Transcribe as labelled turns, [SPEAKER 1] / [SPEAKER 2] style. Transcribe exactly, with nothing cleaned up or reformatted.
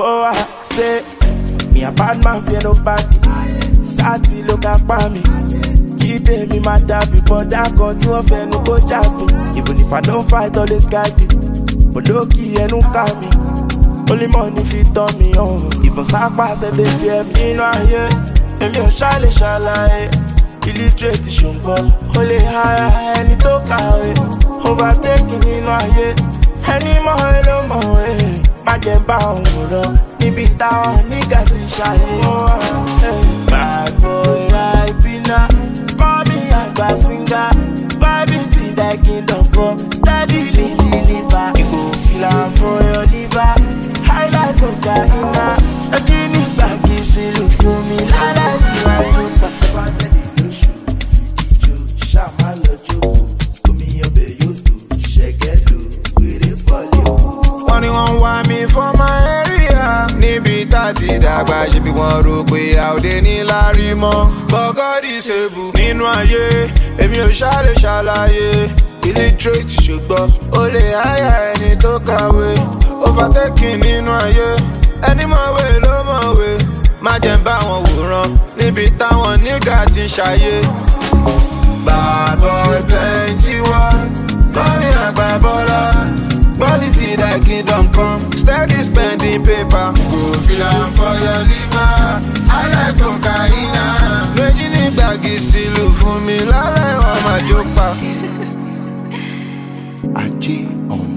[SPEAKER 1] Oh, I say, me a bad man fear nobody. Sati look up at me. Keep me my daddy, but that gun to offend no go japping. Even if I don't fight, all this guy do. But low key and no me. Only money fit on me on. Even Sapa said they fear me in a year. And me a shally shalai. Illiterate shumbo. Only higher, any talk away. Overtaking in a year. Any more, no more. My game bound, Nibi town, niggas in shy. Bad boy, I be now. Call me a bad singer. Vibing till the kingdom come. Steadily deliver. You go feel am for your liver. High like cocaine. A genie back is look for me. La la la la. Bad no shoe. Shama lo joke. Come here, be you do. Shake it, do. We dey follow. Anyone want me for my area? Nibi tati dagba, she be one rope way out. They need Larry more, but God is able. Nínú ayé, èmi ò ṣàlè ṣàlàyé. Illiterate ṣùgbọ́n ó lè háyà ẹni tó kàwé. Overtaking nínú ayé, ẹni mọ̀wé ló mọ̀wé. Má jẹ́ ń bá wọn wòran, níbi táwọn nígà ti ń ṣayé. Bad boy plenty one, kọ́ mi àgbà bọ́lá. Quality that kingdom come, steady spending paper. Go feel am for your liver. I like cocaine. Méjì ní gbàgì sílù fún mi lálẹ́ wọn máa jó pa. Ajé on.